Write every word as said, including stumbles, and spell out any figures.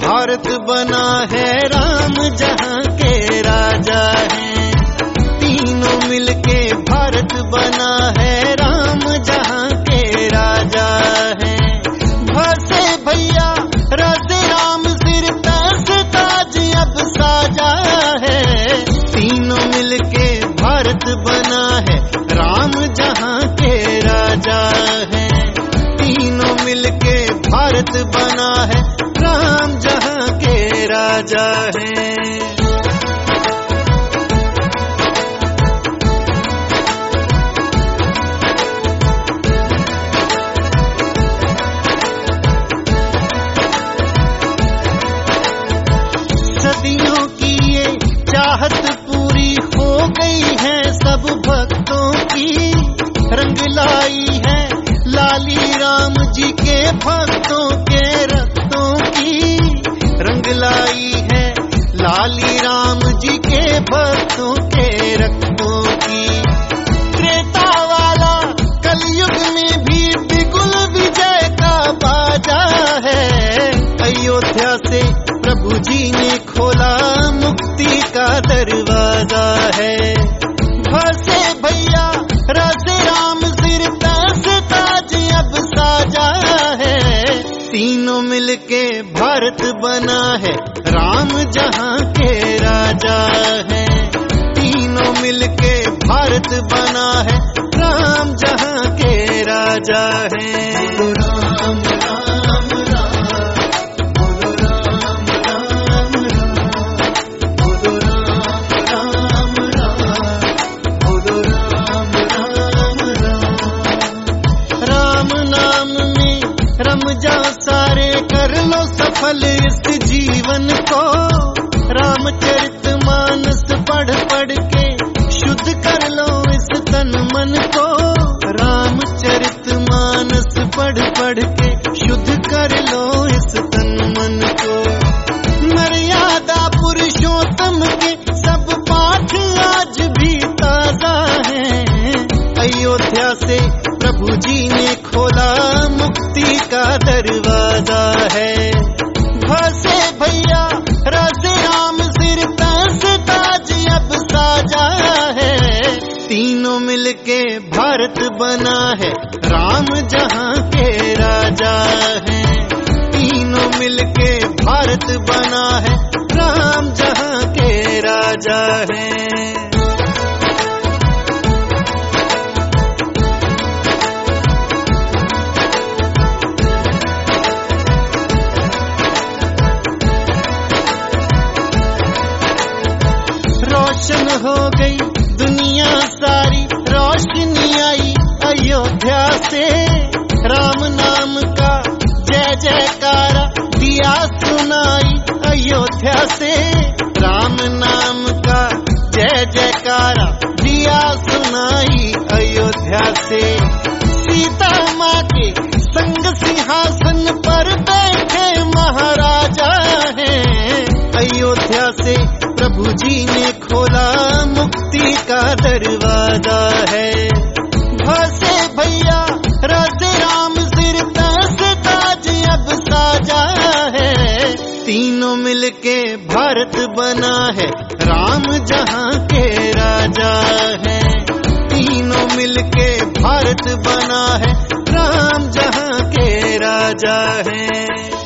भारत बना है, राम जहां के राजा हैं। तीनों मिलके भारत बना है, राम जहां के राजा हैं। भसे भैया रसे राम सिर तैस ताज अब साजा है। तीनों मिलके भारत बना है, राम जहां के राजा हैं। तीनों मिलके भारत बना है, राम जहां के राजा हैं। सदियों की ये चाहत पूरी हो गई है, सब भक्तों की रंग लाई है। लाली राम जी के भक्तों के रक्तों की रंग लाई है। लाली राम जी के भक्तों के रक्तों की। त्रेता वाला कलयुग में भी बिगुल विजय का बाजा है। अयोध्या से प्रभु जी ने खोला मुक्ति का दरवाजा है। भसे भैया रसे राम सिर तैस ताज अब साजा है। तीनों मिलके भारत बना है, राम जहां के राजा हैं। तीनों मिलके भारत बना है, राम जहां के राजा हैं। राम राम राम बोलो, राम राम राम बोलो, राम राम राम बोलो, राम राम राम। राम नाम में रम जाओ सारे, कर लो सफल इस जीवन को। रामचरित मानस पढ़ पढ़ के शुद्ध कर लो इस तन मन को। रामचरित मानस पढ़ पढ़ के शुद्ध कर लो इस तन मन को। मर्यादा पुरुषोत्तम के सब पाठ आज भी ताजा हैं। अयोध्या से प्रभु जी ने खोला मुक्ति का दरवाजा है। भसे भैया रसे राम सिर तैस ताज अब साजा है। तीनों मिलके भारत बना है, राम जहां के राजा हैं। तीनों मिलके भारत बना है, राम जहां के राजा हैं। रोशन हो गई दुनिया सारी, रोशनी आई अयोध्या से। राम नाम का जय जयकारा दिया सुनाई अयोध्या से। राम नाम का जय जयकारा दिया सुनाई अयोध्या से। सीता माँ के संग सिंहासन पर बैठे महाराजा हैं। अयोध्या से प्रभु जी ने खोला मुक्ति का दरवाजा है। भसे भैया रसे राम सिर तैस ताज अब साजा है। तीनों मिलके भारत बना है, राम जहां के राजा हैं। तीनों मिलके भारत बना है, राम जहां के राजा हैं।